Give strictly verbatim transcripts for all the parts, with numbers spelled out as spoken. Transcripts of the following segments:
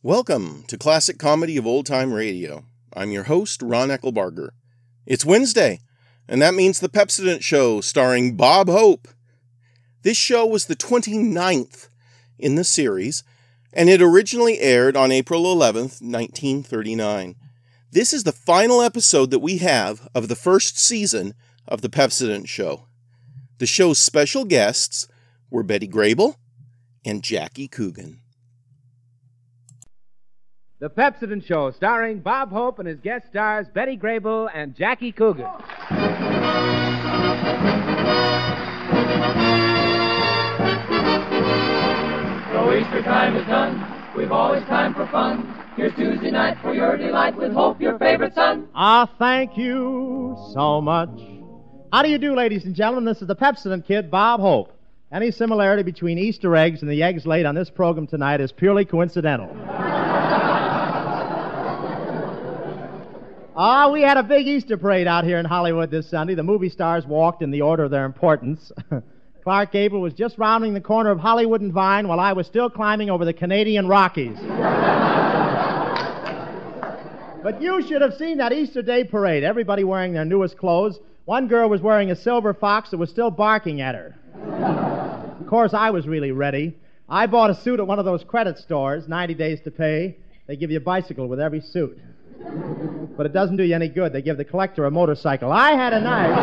Welcome to Classic Comedy of Old Time Radio. I'm your host, Ron Eckelbarger. It's Wednesday, and that means the Pepsodent Show starring Bob Hope. This show was the twenty-ninth in the series, and it originally aired on April eleventh, nineteen thirty-nine. This is the final episode that we have of the first season of the Pepsodent Show. The show's special guests were Betty Grable and Jackie Coogan. The Pepsodent Show, starring Bob Hope and his guest stars Betty Grable and Jackie Coogan. So Easter time is done. We've always time for fun. Here's Tuesday night for your delight with Hope, your favorite son. Ah, thank you so much. How do you do, ladies and gentlemen? This is the Pepsodent Kid, Bob Hope. Any similarity between Easter eggs and the eggs laid on this program tonight is purely coincidental. Ah, we had a big Easter parade out here in Hollywood this Sunday. The movie stars walked in the order of their importance. Clark Gable was just rounding the corner of Hollywood and Vine while I was still climbing over the Canadian Rockies. But you should have seen that Easter Day parade. Everybody wearing their newest clothes. One girl was wearing a silver fox that was still barking at her. Of course, I was really ready. I bought a suit at one of those credit stores, ninety days to pay. They give you a bicycle with every suit. But it doesn't do you any good. They give the collector a motorcycle. I had a nice...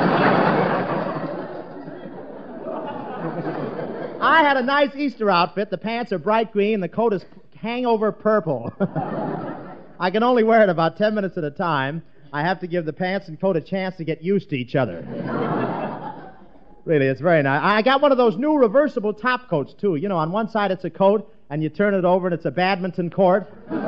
I had a nice Easter outfit. The pants are bright green, the coat is hangover purple. I can only wear it about ten minutes at a time. I have to give the pants and coat a chance to get used to each other. Really, it's very nice. I got one of those new reversible top coats, too. You know, on one side it's a coat, and you turn it over and it's a badminton court.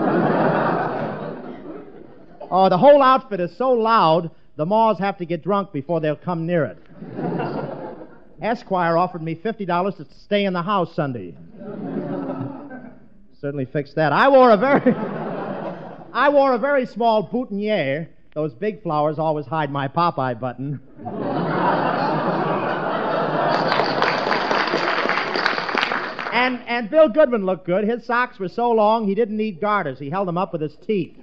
Oh, the whole outfit is so loud, the Maws have to get drunk before they'll come near it. Esquire offered me fifty dollars to stay in the house Sunday. Certainly fixed that. I wore a very... I wore a very small boutonniere. Those big flowers always hide my Popeye button. and, and Bill Goodman looked good. His socks were so long he didn't need garters. He held them up with his teeth.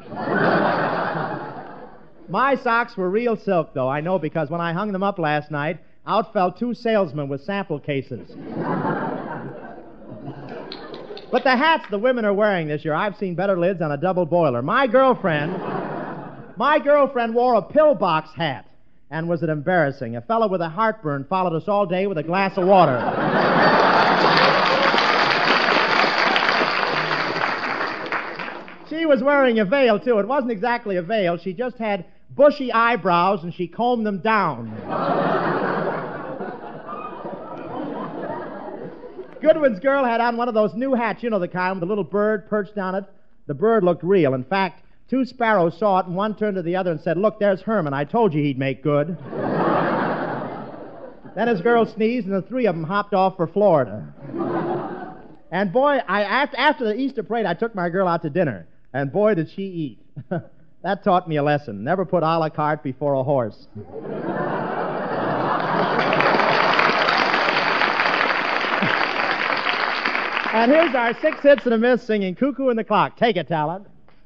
My socks were real silk, though, I know, because when I hung them up last night, out fell two salesmen with sample cases. But the hats the women are wearing this year, I've seen better lids on a double boiler. My girlfriend, my girlfriend wore a pillbox hat, and was it embarrassing? A fellow with a heartburn followed us all day with a glass of water. She was wearing a veil, too. It wasn't exactly a veil. She just had bushy eyebrows, and she combed them down. Goodwin's girl had on one of those new hats, you know the kind with a little bird perched on it. The bird looked real. In fact, two sparrows saw it, and one turned to the other and said, "Look, there's Herman. I told you he'd make good." Then his girl sneezed, and the three of them hopped off for Florida. And boy, I after, after the Easter parade, I took my girl out to dinner. And boy, did she eat. That taught me a lesson. Never put a la carte before a horse. And here's our six hits and a miss singing Cuckoo in the Clock. Take it, talent.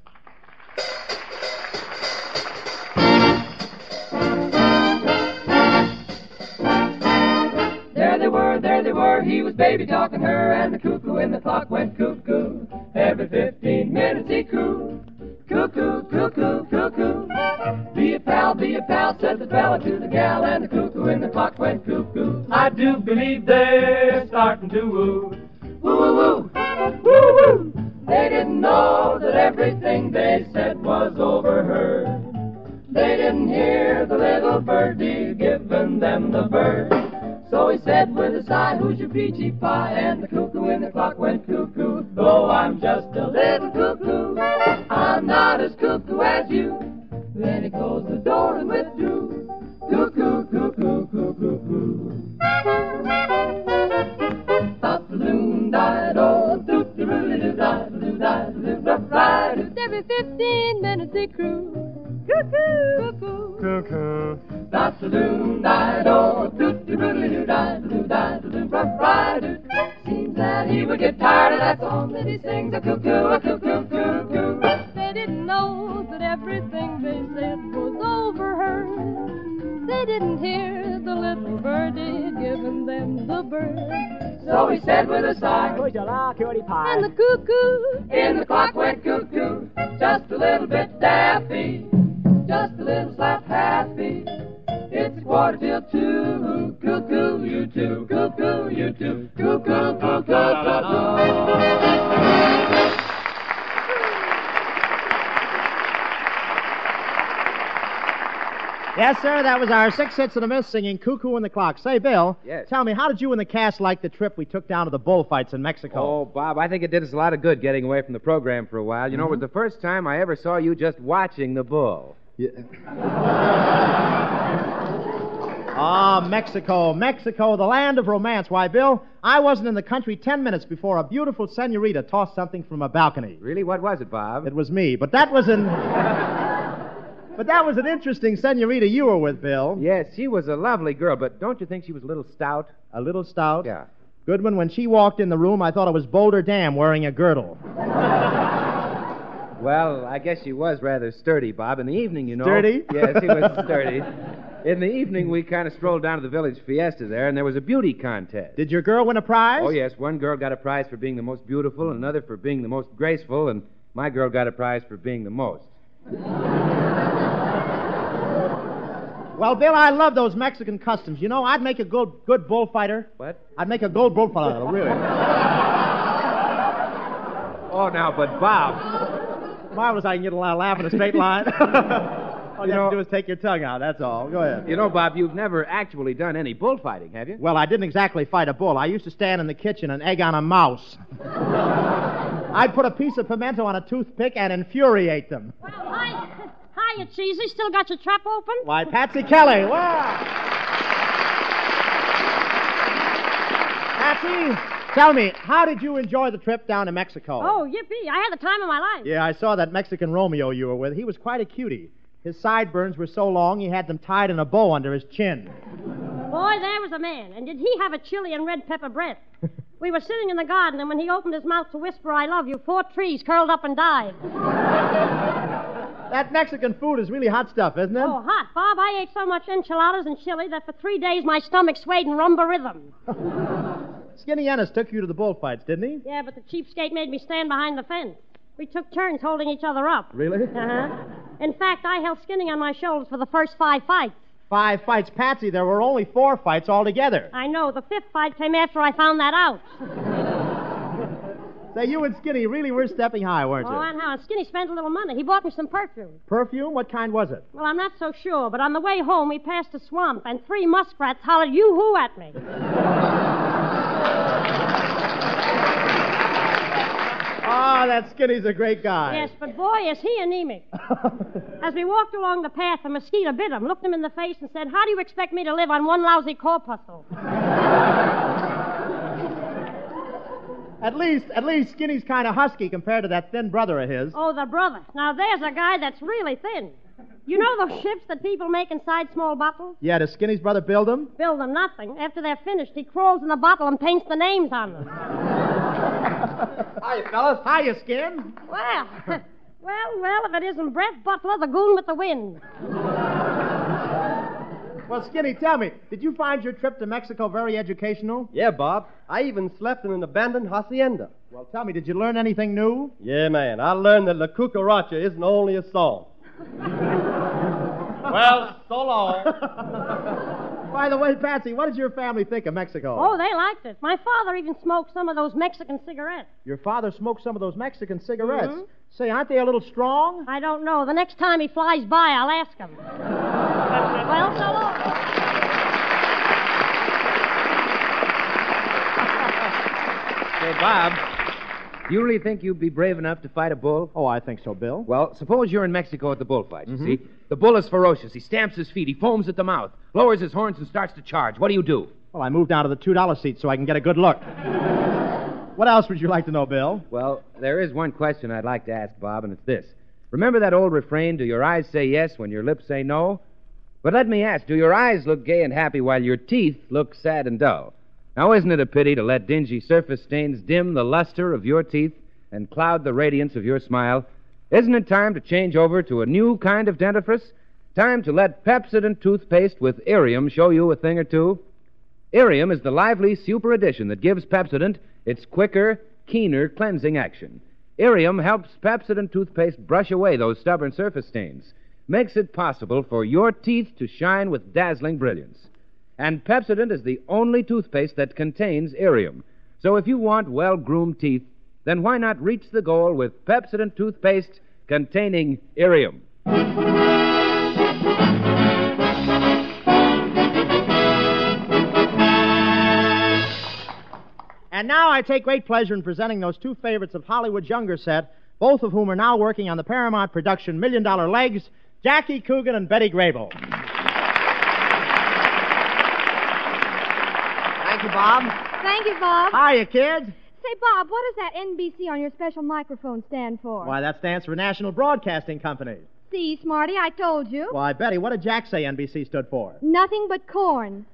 There they were, there they were, he was baby talking her, and the cuckoo in the clock went cuckoo. Every fifteen minutes he coo. Cuckoo, cuckoo, cuckoo. Be a pal, be a pal, said the fella to the gal, and the cuckoo in the clock went cuckoo. I do believe they're starting to woo. Woo, woo, woo, woo, woo. They didn't know that everything they said was overheard. They didn't hear the little birdie giving them the bird. So he said with a sigh, "Who's your peachy pie?" And the cuckoo in the clock went cuckoo. Though I'm just a little cuckoo, I'm not as cuckoo as you. Then he closed the door and withdrew. Cuckoo, cuckoo, cuckoo, cuckoo. Loon died, oh, doot the root doo died, doo died, doo died. Every fifteen minutes they crew. Cuckoo, cuckoo, Cuckoo. Doctor Loon died, oh, doot the root doo died, doo died, doo died. Seems that he would get tired But that's only these things, a cuckoo, a cuckoo, cuckoo. They didn't know that everything they said was overheard. They didn't hear the little birdie giving them the bird. So he said with a sigh, Push a la cutie pie. And the cuckoo, in the clock went cuckoo, just a little bit daffy, just a little slap happy. It's quarter till two, cuckoo, you two, cuckoo, you two, cuckoo, cuckoo, cuckoo. Yes, sir, that was our six hits and a miss singing Cuckoo in the Clock. Say, Bill, Yes. tell me, how did you and the cast like the trip we took down to the bullfights in Mexico? Oh, Bob, I think it did us a lot of good getting away from the program for a while. You know, it was the first time I ever saw you just watching the bull. Ah, Mexico, Mexico, the land of romance. Why, Bill, I wasn't in the country ten minutes before a beautiful senorita tossed something from a balcony. Really? What was it, Bob? It was me, but that was an... but that was an interesting senorita you were with, Bill. Yes, she was a lovely girl, but don't you think she was a little stout? A little stout. Yeah. Goodman, when she walked in the room, I thought it was Boulder Dam wearing a girdle. Well, I guess she was rather sturdy, Bob. In the evening, you know. Sturdy? Yes, she was sturdy. In the evening, we kind of strolled down to the village fiesta there, and there was a beauty contest. Did your girl win a prize? Oh, yes. One girl got a prize for being the most beautiful, and another for being the most graceful, and my girl got a prize for being the most. Well, Bill, I love those Mexican customs. You know, I'd make a good, good bullfighter. What? I'd make a good bullfighter, really. Oh, now, but Bob. Marvelous, I can get a lot of laugh in a straight line. All you, You have know- to do is take your tongue out, that's all. Go ahead. You know, Bob, you've never actually done any bullfighting, have you? Well, I didn't exactly fight a bull. I used to stand in the kitchen and egg on a mouse. I'd put a piece of pimento on a toothpick and infuriate them. well, hi, hiya, Cheesy. Still got your trap open? Why, Patsy Kelly, wow! Patsy, tell me, how did you enjoy the trip down to Mexico? Oh, yippee. I had the time of my life. Yeah, I saw that Mexican Romeo you were with. He was quite a cutie. His sideburns were so long he had them tied in a bow under his chin. Boy, there was a man. And did he have a chili and red pepper breath? We were sitting in the garden, and when he opened his mouth to whisper, I love you, four trees curled up and died. That Mexican food is really hot stuff, isn't it? Oh, hot. Bob, I ate so much enchiladas and chili that for three days my stomach swayed in rumba rhythm. Skinny Ennis took you to the bullfights, didn't he? Yeah, but the cheapskate made me stand behind the fence. We took turns holding each other up. Really? Uh-huh. In fact, I held Skinny on my shoulders for the first five fights. Five fights. Patsy, there were only four fights altogether. I know. The fifth fight came after I found that out. Say, you and Skinny really were stepping high, weren't Oh, you? and how? And Skinny spent a little money. He bought me some perfume. Perfume? What kind was it? Well, I'm not so sure, but on the way home, we passed a swamp, and three muskrats hollered yoo-hoo at me. Ah, that Skinny's a great guy. Yes, but boy, is he anemic. As we walked along the path, a mosquito bit him, looked him in the face, and said, how do you expect me to live on one lousy corpuscle? At least, at least Skinny's kind of husky compared to that thin brother of his. Oh, the brother. Now, there's a guy that's really thin. You know those ships that people make inside small bottles? Yeah, does Skinny's brother build them? Build them nothing. After they're finished, he crawls in the bottle and paints the names on them. Hiya, fellas. Hiya, Skin. Well, well, well, if it isn't Brett Butler, the goon with the wind. Well, Skinny, tell me, did you find your trip to Mexico very educational? Yeah, Bob. I even slept in an abandoned hacienda. Well, tell me, did you learn anything new? Yeah, man. I learned that La Cucaracha isn't only a song. Well, so long. By the way, Patsy, what did your family think of Mexico? Oh, they liked it. My father even smoked some of those Mexican cigarettes. Your father smoked some of those Mexican cigarettes. Mhm. Say, aren't they a little strong? I don't know. The next time he flies by, I'll ask him. Well, so long. Say, Bob, do you really think you'd be brave enough to fight a bull? Oh, I think so, Bill. Well, suppose you're in Mexico at the bullfight, you see. The bull is ferocious. He stamps his feet. He foams at the mouth, lowers his horns, and starts to charge. What do you do? Well, I moved down to the two dollar seat so I can get a good look. What else would you like to know, Bill? Well, there is one question I'd like to ask, Bob, and it's this. Remember that old refrain, do your eyes say yes when your lips say no? But let me ask, do your eyes look gay and happy while your teeth look sad and dull? Now, isn't it a pity to let dingy surface stains dim the luster of your teeth and cloud the radiance of your smile? Isn't it time to change over to a new kind of dentifrice? Time to let Pepsodent toothpaste with Irium show you a thing or two? Irium is the lively super addition that gives Pepsodent its quicker, keener cleansing action. Irium helps Pepsodent toothpaste brush away those stubborn surface stains, makes it possible for your teeth to shine with dazzling brilliance. And Pepsodent is the only toothpaste that contains Irium. So if you want well-groomed teeth, then why not reach the goal with Pepsodent toothpaste containing Irium? And now I take great pleasure in presenting those two favorites of Hollywood's younger set, both of whom are now working on the Paramount production Million Dollar Legs, Jackie Coogan and Betty Grable. Thank you, Bob. Thank you, Bob. Hiya, kids. Say, Bob, what does that N B C on your special microphone stand for? Why, that stands for National Broadcasting Company. See, Smarty, I told you. Why, Betty, what did Jack say N B C stood for? Nothing but corn.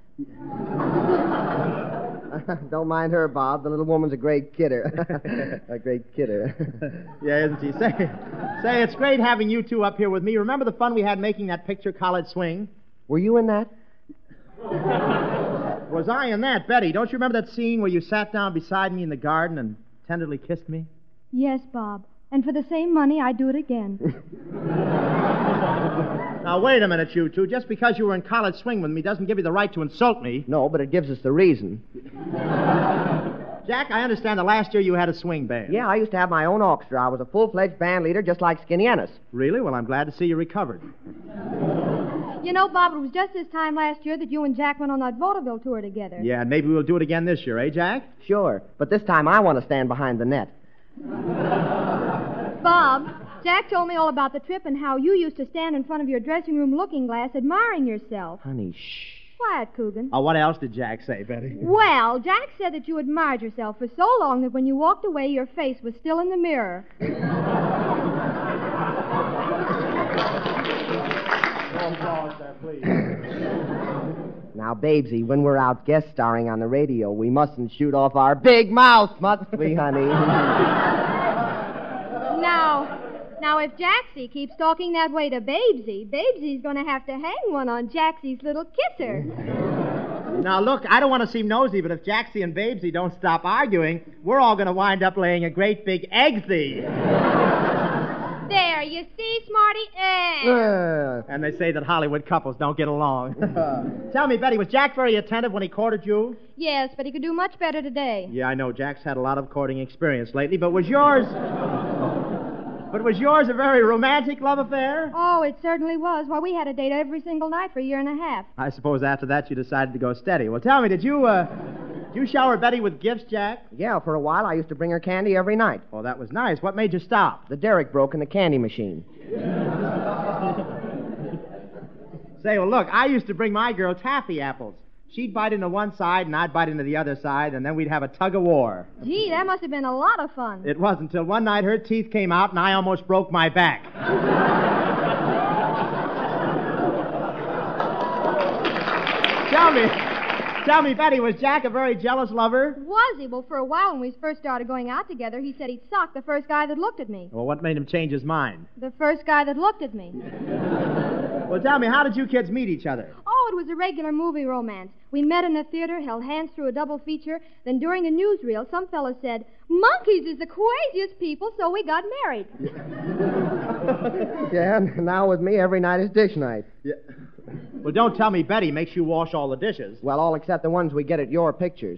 Don't mind her, Bob. The little woman's a great kidder. A great kidder. Yeah, isn't she? Say, say, it's great having you two up here with me. Remember the fun we had making that picture, College Swing? Were you in that? Was I in that, Betty? Don't you remember that scene where you sat down beside me in the garden and tenderly kissed me? Yes, Bob. And for the same money, I'd do it again. Now, wait a minute, you two. Just because you were in College Swing with me doesn't give you the right to insult me. No, but it gives us the reason. Jack, I understand that last year you had a swing band. Yeah, I used to have my own orchestra. I was a full-fledged band leader just like Skinny Ennis. Really? Well, I'm glad to see you recovered. You know, Bob, it was just this time last year that you and Jack went on that vaudeville tour together. Yeah, and maybe we'll do it again this year, eh, Jack? Sure, but this time I want to stand behind the net. Bob, Jack told me all about the trip and how you used to stand in front of your dressing room looking glass admiring yourself. Honey, shh. Quiet, Coogan. Oh, what else did Jack say, Betty? Well, Jack said that you admired yourself for so long that when you walked away, your face was still in the mirror. Now, Babesy, when we're out guest starring on the radio, we mustn't shoot off our big mouth, must we, honey? Now, now, if Jaxie keeps talking that way to Babesy, Babesy's going to have to hang one on Jaxie's little kisser. Now, look, I don't want to seem nosy, but if Jaxie and Babesy don't stop arguing, we're all going to wind up laying a great big eggsy. There, you see, Smarty? Eh. Uh, And they say that Hollywood couples don't get along. Tell me, Betty, was Jack very attentive when he courted you? Yes, but he could do much better today. Yeah, I know. Jack's had a lot of courting experience lately, but was yours... But was yours a very romantic love affair? Oh, it certainly was. Why, we had a date every single night for a year and a half. I suppose after that you decided to go steady. Well, tell me, did you, uh... Did you shower Betty with gifts, Jack? yeah, for a while I used to bring her candy every night. Oh, that was nice. What made you stop? The derrick broke in the candy machine. Say, well, look, I used to bring my girl taffy apples. She'd bite into one side, and I'd bite into the other side, and then we'd have a tug of war. Gee, that must have been a lot of fun. It was until one night her teeth came out, and I almost broke my back. Tell me, tell me, Betty, was Jack a very jealous lover? Was he? Well, for a while when we first started going out together, he said he'd sock the first guy that looked at me. Well, what made him change his mind? The first guy that looked at me. Well, tell me, how did you kids meet each other? Oh, it was a regular movie romance. We met in a theater, held hands through a double feature. Then during a newsreel, some fellow said, monkeys is the craziest people, so we got married. Yeah, and now with me, every night is dish night. Yeah. Well, don't tell me Betty makes you wash all the dishes. Well, all except the ones we get at your pictures.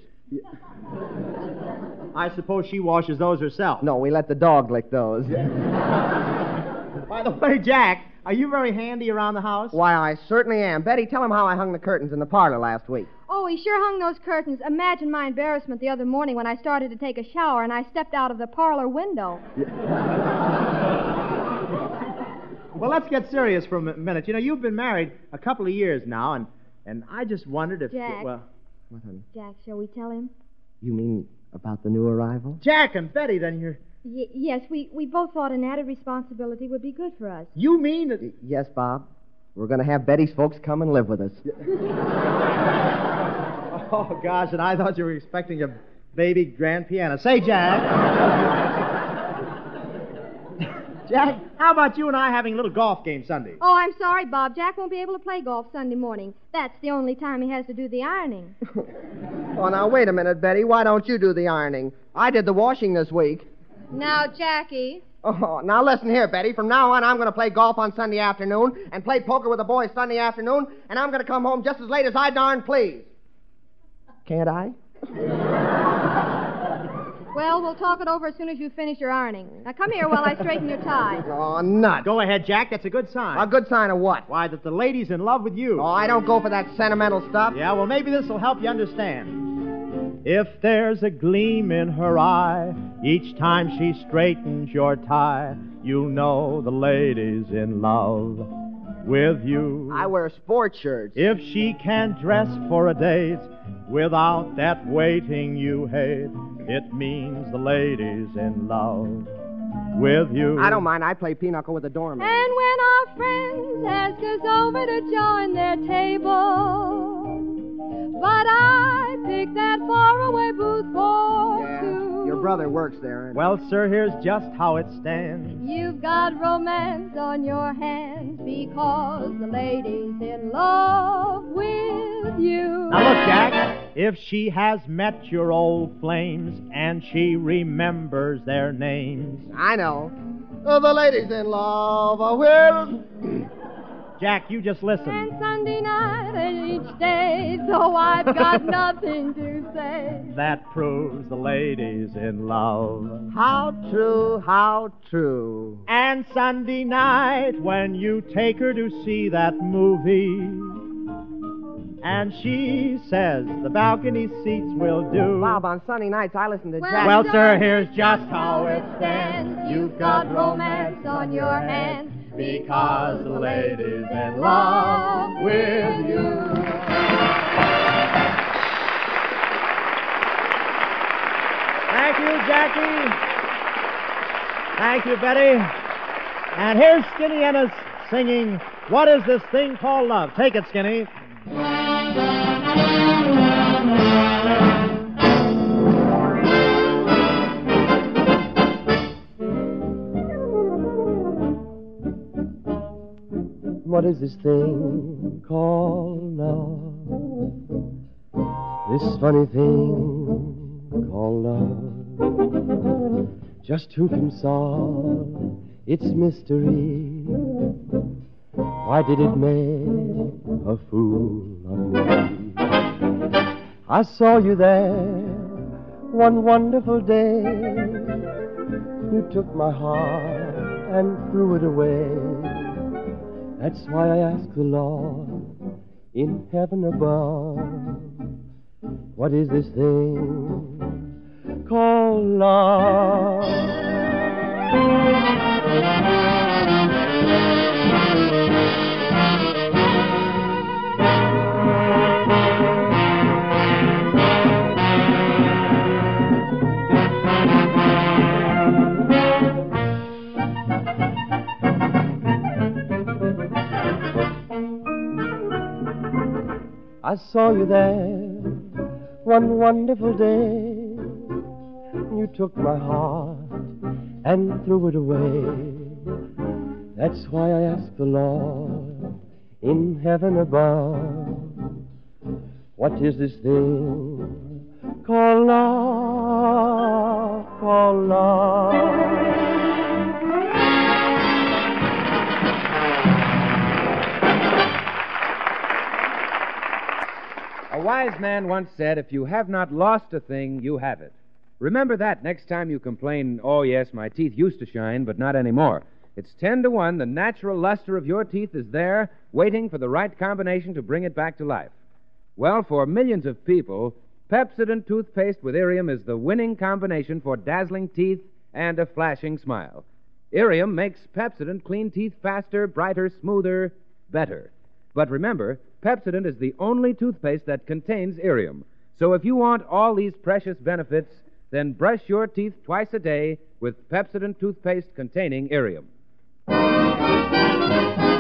I suppose she washes those herself. No, we let the dog lick those. By the way, Jack, are you very handy around the house? Why, I certainly am. Betty, tell him how I hung the curtains in the parlor last week. Oh, he sure hung those curtains. Imagine my embarrassment the other morning when I started to take a shower and I stepped out of the parlor window. Well, let's get serious for a minute. You know, you've been married a couple of years now, and, and I just wondered if... Jack. Well, What, honey? Jack, shall we tell him? You mean about the new arrival? Jack and Betty, then you're... Y- yes, we, we both thought an added responsibility would be good for us. You mean that... Y- yes, Bob. We're going to have Betty's folks come and live with us. Oh, gosh, and I thought you were expecting a baby grand piano. Say, Jack. Jack, how about you and I having a little golf game Sunday? Oh, I'm sorry, Bob. Jack won't be able to play golf Sunday morning. That's the only time he has to do the ironing. Oh, now, wait a minute, Betty. Why don't you do the ironing? I did the washing this week. Now, Jackie. Oh, now listen here, Betty. From now on, I'm going to play golf on Sunday afternoon and play poker with the boys Sunday afternoon, and I'm going to come home just as late as I darn please. Can't I? Well, we'll talk it over as soon as you finish your ironing. Now, come here while I straighten your tie. Oh, nuts. Go ahead, Jack. That's a good sign. A good sign of what? Why, that the lady's in love with you. Oh, I don't go for that sentimental stuff. Yeah, well, maybe this will help you understand. If there's a gleam in her eye each time she straightens your tie, you know the lady's in love with you. I wear sports shirts. If she can't dress for a date without that waiting you hate, it means the lady's in love with you. I don't mind. I play pinochle with the doorman. And when our friends ask us over to join their table, but I pick that faraway booth for Yeah, two. your brother works there. Well, sir, here's just how it stands. You've got romance on your hands because the lady's in love with you. Now, look, Jack. If she has met your old flames and she remembers their names. I know. Oh, the lady's in love with... Jack, you just listen. And Sunday night and each day, though I've got nothing to say. That proves the lady's in love. How true, how true. And Sunday night when you take her to see that movie, and she says the balcony seats will do. Bob, on Sunday nights I listen to Well, Jack. Well, so sir, here's just how it stands. You've got romance on your hands because the lady's in love with you. Thank you, Jackie. Thank you, Betty. And here's Skinny Ennis singing, What Is This Thing Called Love? Take it, Skinny. What is this thing called love? This funny thing called love. Just who can solve its mystery? Why did it make a fool of me? I saw you there one wonderful day. You took my heart and threw it away. That's why I ask the Lord in heaven above, what is this thing called love? I saw you there one wonderful day. You took my heart and threw it away. That's why I ask the Lord in heaven above, what is this thing called love, called love? A wise man once said, if you have not lost a thing, you have it. Remember that next time you complain, oh, yes, my teeth used to shine, but not anymore. It's ten to one the natural luster of your teeth is there, waiting for the right combination to bring it back to life. Well, for millions of people, Pepsodent toothpaste with Irium is the winning combination for dazzling teeth and a flashing smile. Irium makes Pepsodent clean teeth faster, brighter, smoother, better. But remember, Pepsodent is the only toothpaste that contains Irium. So if you want all these precious benefits, then brush your teeth twice a day with Pepsodent toothpaste containing Irium.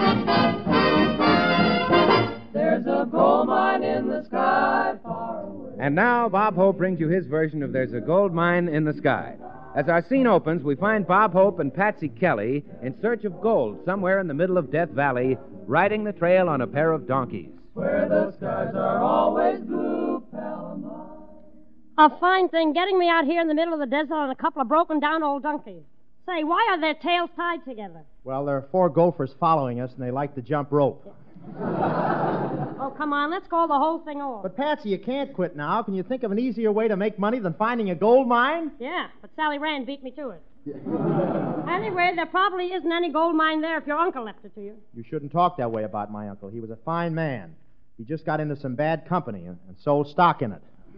There's a gold mine in the sky far away. And now, Bob Hope brings you his version of There's a Gold Mine in the Sky. As our scene opens, we find Bob Hope and Patsy Kelly in search of gold somewhere in the middle of Death Valley, riding the trail on a pair of donkeys. Where the skies are always blue, Palomar. A fine thing getting me out here in the middle of the desert on a couple of broken-down old donkeys. Say, why are their tails tied together? Well, there are four gophers following us, and they like to jump rope. Oh, come on, let's call the whole thing off. But, Patsy, you can't quit now. Can you think of an easier way to make money than finding a gold mine? Yeah, but Sally Rand beat me to it. Anyway, there probably isn't any gold mine there if your uncle left it to you. You shouldn't talk that way about my uncle. He was a fine man. He just got into some bad company and, and sold stock in it.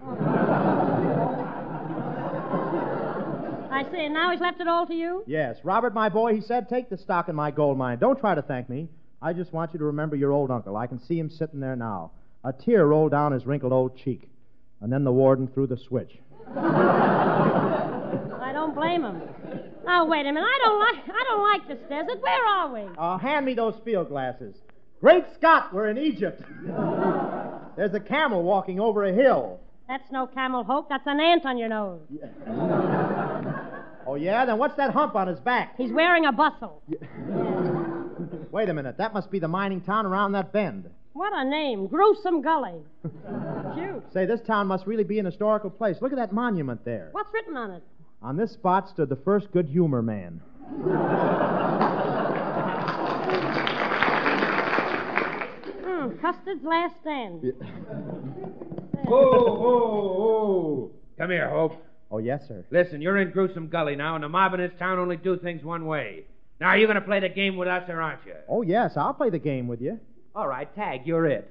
I see, and now he's left it all to you? Yes. Robert, my boy, he said, take the stock in my gold mine. Don't try to thank me. I just want you to remember your old uncle. I can see him sitting there now. A tear rolled down his wrinkled old cheek. And then the warden threw the switch. I don't blame him. Now, wait a minute. I don't like I don't like this desert. Where are we? Uh, hand me those field glasses. Great Scott, we're in Egypt. There's a camel walking over a hill. That's no camel, Hope. That's an ant on your nose. Oh, yeah? Then what's that hump on his back? He's wearing a bustle. Wait a minute. That must be the mining town around that bend. What a name. Gruesome Gully. Shoot. Say, this town must really be an historical place. Look at that monument there. What's written on it? On this spot stood the first good humor man. Mm, Custard's last stand. Oh, oh, oh. Come here, Hope. Oh, yes, sir. Listen, you're in Gruesome Gully now, and the mob in this town only do things one way. Now, are you going to play the game with us, or aren't you? Oh, yes, I'll play the game with you. All right, Tag, you're it.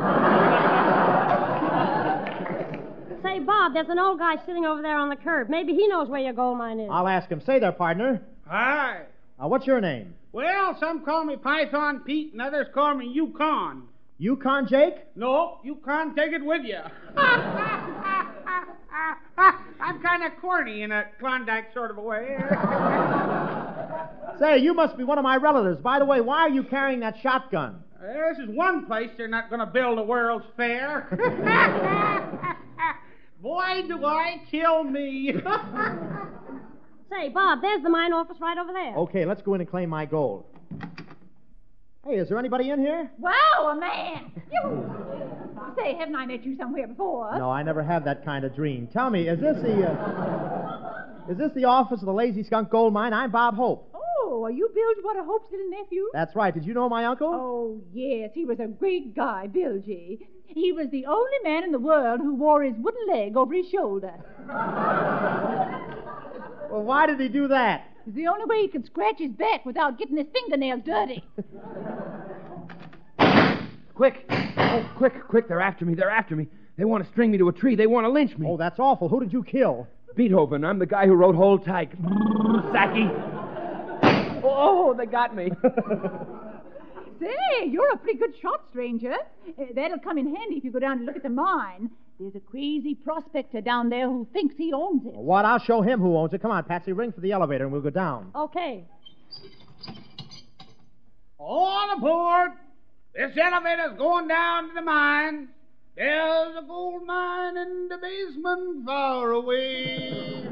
Say, Bob, there's an old guy sitting over there on the curb. Maybe he knows where your gold mine is. I'll ask him. Say there, partner. Hi. Uh, what's your name? Well, some call me Python Pete, and others call me Yukon. Yukon Jake? No, you can't take it with you. I'm kind of corny in a Klondike sort of a way. Say, you must be one of my relatives. By the way, why are you carrying that shotgun? Uh, this is one place they're not going to build a World's Fair. Boy, do I kill me. Say, Bob, there's the mine office right over there. Okay, let's go in and claim my gold. Hey, is there anybody in here? Wow, a man! You... Say, haven't I met you somewhere before? No, I never have that kind of dream. Tell me, is this the, uh, is this the office of the Lazy Skunk Gold Mine? I'm Bob Hope. Oh, are you Bilge Water Hope's little nephew? That's right. Did you know my uncle? Oh, yes. He was a great guy, Bilgy. He was the only man in the world who wore his wooden leg over his shoulder. Well, why did he do that? It's the only way he could scratch his back without getting his fingernails dirty. Quick. Oh, quick, quick. They're after me. They're after me. They want to string me to a tree. They want to lynch me. Oh, that's awful. Who did you kill? Beethoven. I'm the guy who wrote Hold Tight. Sacky. Oh, they got me. Say, you're a pretty good shot, stranger. Uh, that'll come in handy if you go down and look at the mine. There's a crazy prospector down there who thinks he owns it. What? I'll show him who owns it. Come on, Patsy, ring for the elevator and we'll go down. Okay. All aboard. This elevator's going down to the mine. There's a gold mine in the basement far away.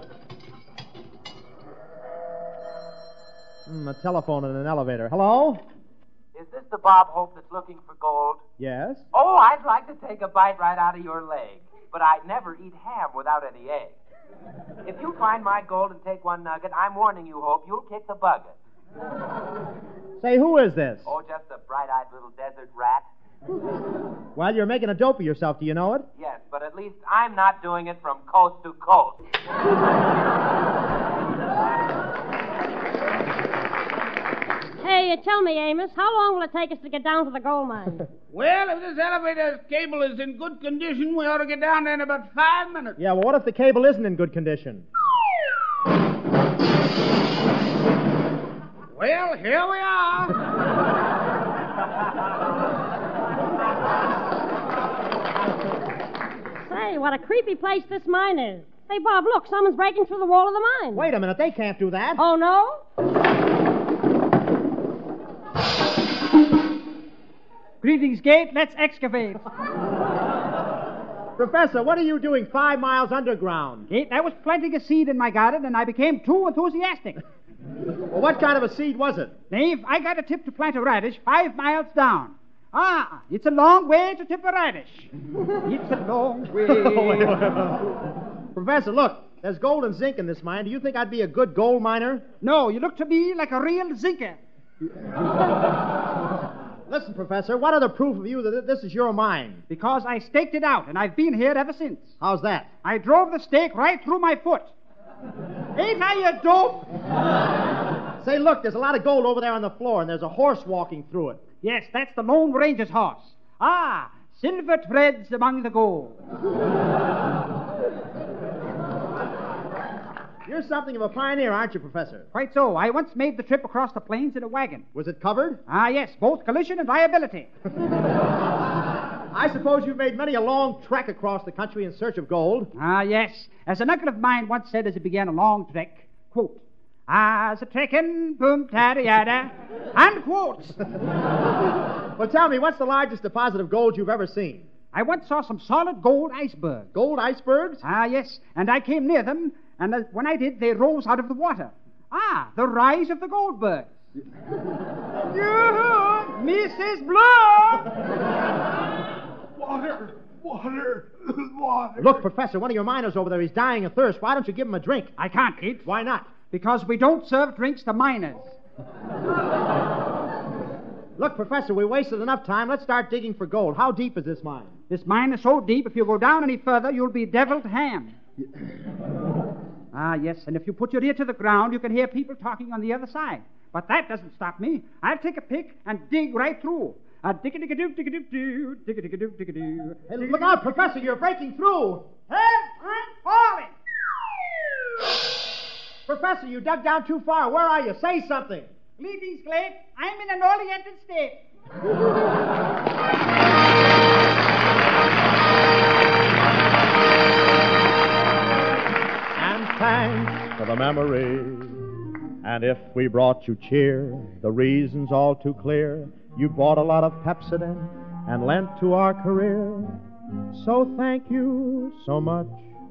Mm, a telephone and an elevator. Hello? Is this the Bob Hope that's looking for gold? Yes? Oh, I'd like to take a bite right out of your leg, but I'd never eat ham without any egg. If you find my gold and take one nugget, I'm warning you, Hope, you'll kick the bucket. Say, who is this? Oh, just a bright-eyed little desert rat. Well, you're making a dope of yourself. Do you know it? Yes, but at least I'm not doing it from coast to coast. Hey, uh, tell me, Amos, how long will it take us to get down to the gold mine? Well, if this elevator's cable is in good condition, we ought to get down there in about five minutes. Yeah, well, what if the cable isn't in good condition? Well, here we are. Say, what a creepy place this mine is. Hey, Bob, look, someone's breaking through the wall of the mine. Wait a minute, they can't do that. Oh, no? Greetings, Gate. Let's excavate. Professor, what are you doing five miles underground? Kate, I was planting a seed in my garden, and I became too enthusiastic. Well, what kind of a seed was it? Dave, I got a tip to plant a radish five miles down. Ah, it's a long way to tip a radish. It's a long way. Professor, look, there's gold and zinc in this mine. Do you think I'd be a good gold miner? No, you look to me like a real zinker. Listen, Professor, what other proof of you that this is your mine? Because I staked it out, and I've been here ever since. How's that? I drove the stake right through my foot. Ain't I a dope? Say, look, there's a lot of gold over there on the floor, and there's a horse walking through it. Yes, that's the Lone Ranger's horse. Ah, silver threads among the gold. You're something of a pioneer, aren't you, Professor? Quite so. I once made the trip across the plains in a wagon. Was it covered? Ah, yes, both collision and liability. I suppose you've made many a long trek across the country in search of gold. Ah, yes. As an uncle of mine once said as he began a long trek, quote, "As a trekkin', boom, tada, unquote." Well, tell me, what's the largest deposit of gold you've ever seen? I once saw some solid gold icebergs. Gold icebergs? Ah, yes, and I came near them, and uh, when I did, they rose out of the water. Ah, the rise of the Goldbergs. You, Missus Blue! Water, water, water. Look, Professor, one of your miners over there, he's dying of thirst. Why don't you give him a drink? I can't, Kate. Why not? Because we don't serve drinks to miners. Look, Professor, we wasted enough time. Let's start digging for gold. How deep is this mine? This mine is so deep, if you go down any further, you'll be deviled ham. Ah, yes, and if you put your ear to the ground, you can hear people talking on the other side. But that doesn't stop me. I'll take a pick and dig right through. A dig-a-dig-a-doo, dig-a-dig-a-doo, dig-a-dig-a-doo, dig-a-doo. Hey, look out, Professor, you're breaking through. Help, I'm falling. Professor, you dug down too far. Where are you? Say something. Greetings, Glade. I'm in an oriented state. And thanks for the memory. And if we brought you cheer, the reason's all too clear. You bought a lot of Pepsodent and lent to our career. So thank you so much.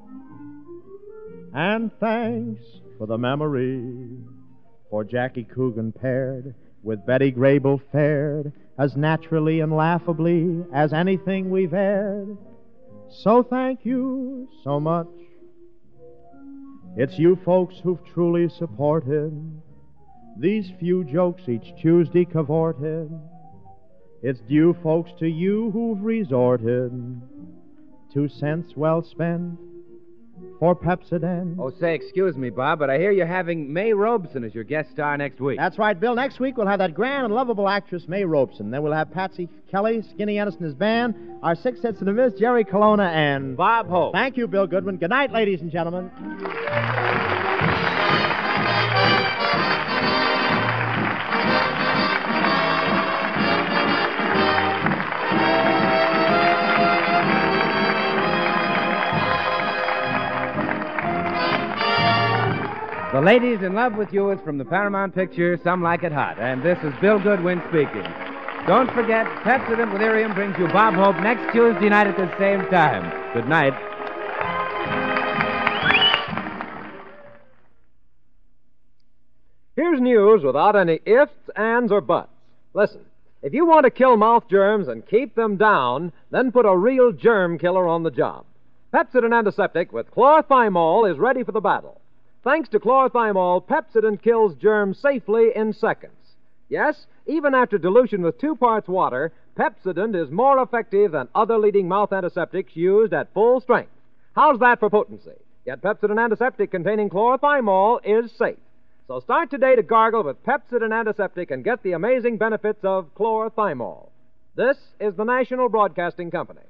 And thanks for the memory. For Jackie Coogan paired with Betty Grable fared as naturally and laughably as anything we've aired. So thank you so much. It's you folks who've truly supported these few jokes each Tuesday cavorted. It's due, folks, to you who've resorted to cents well spent for Pepsodent. Oh, say, excuse me, Bob, but I hear you're having May Robeson as your guest star next week. That's right, Bill. Next week we'll have that grand and lovable actress May Robeson. Then we'll have Patsy Kelly, Skinny Ennis and his band, our six hits in the Miz, Jerry Colonna, and Bob Hope. Thank you, Bill Goodwin. Good night, ladies and gentlemen. The Ladies in Love with You is from the Paramount picture Some Like It Hot, and this is Bill Goodwin speaking. Don't forget, Pepsodent with Irium brings you Bob Hope next Tuesday night at the same time. Good night. Here's news without any ifs, ands, or buts. Listen, if you want to kill mouth germs and keep them down, then put a real germ killer on the job. Pepsodent Antiseptic with chlorthymol is ready for the battle. Thanks to chlorthymol, Pepsodent kills germs safely in seconds. Yes, even after dilution with two parts water, Pepsodent is more effective than other leading mouth antiseptics used at full strength. How's that for potency? Yet Pepsodent Antiseptic containing chlorthymol is safe. So start today to gargle with Pepsodent Antiseptic and get the amazing benefits of chlorthymol. This is the National Broadcasting Company.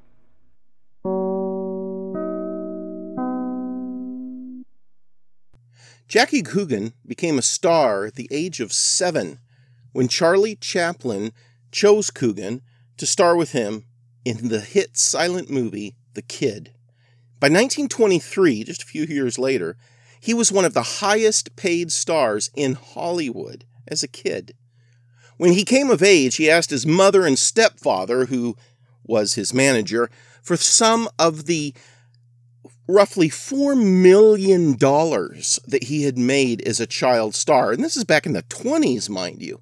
Jackie Coogan became a star at the age of seven when Charlie Chaplin chose Coogan to star with him in the hit silent movie The Kid. By nineteen twenty-three, just a few years later, he was one of the highest paid stars in Hollywood as a kid. When he came of age, he asked his mother and stepfather, who was his manager, for some of the roughly four million dollars that he had made as a child star. And this is back in the twenties, mind you.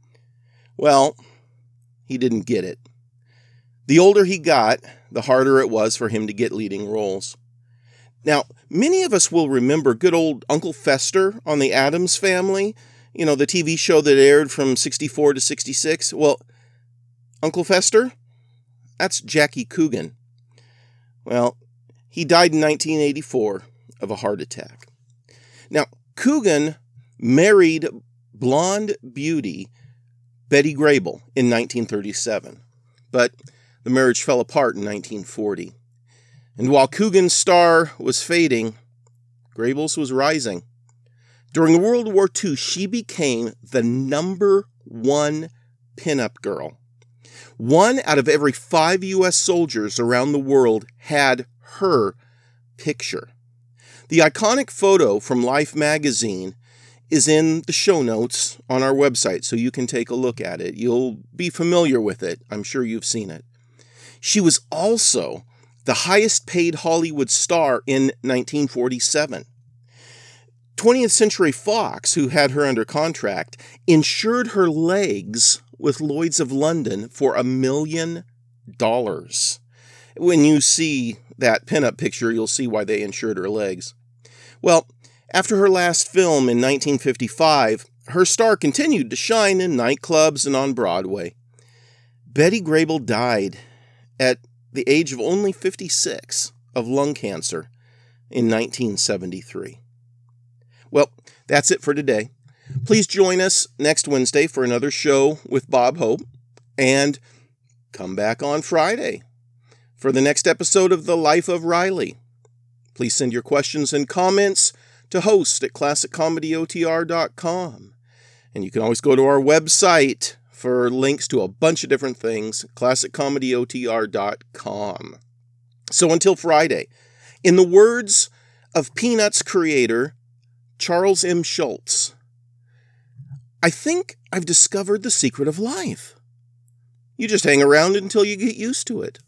Well, he didn't get it. The older he got, the harder it was for him to get leading roles. Now, many of us will remember good old Uncle Fester on The Addams Family, you know, the T V show that aired from sixty-four to sixty-six. Well, Uncle Fester? That's Jackie Coogan. Well, he died in nineteen eighty-four of a heart attack. Now, Coogan married blonde beauty Betty Grable in nineteen thirty-seven, but the marriage fell apart in nineteen forty. And while Coogan's star was fading, Grable's was rising. During World War Two, she became the number one pinup girl. One out of every five U S soldiers around the world had her picture. The iconic photo from Life magazine is in the show notes on our website, so you can take a look at it. You'll be familiar with it. I'm sure you've seen it. She was also the highest paid Hollywood star in nineteen forty-seven. twentieth Century Fox, who had her under contract, insured her legs with Lloyd's of London for a million dollars. When you see that pinup picture, you'll see why they insured her legs. Well, after her last film in nineteen fifty-five, her star continued to shine in nightclubs and on Broadway. Betty Grable died at the age of only fifty-six of lung cancer in nineteen seventy-three. Well, that's it for today. Please join us next Wednesday for another show with Bob Hope, and come back on Friday for the next episode of The Life of Riley. Please send your questions and comments to host at classic comedy o t r dot com. And you can always go to our website for links to a bunch of different things, classic comedy o t r dot com. So until Friday, in the words of Peanuts creator Charles M. Schulz, I think I've discovered the secret of life. You just hang around until you get used to it.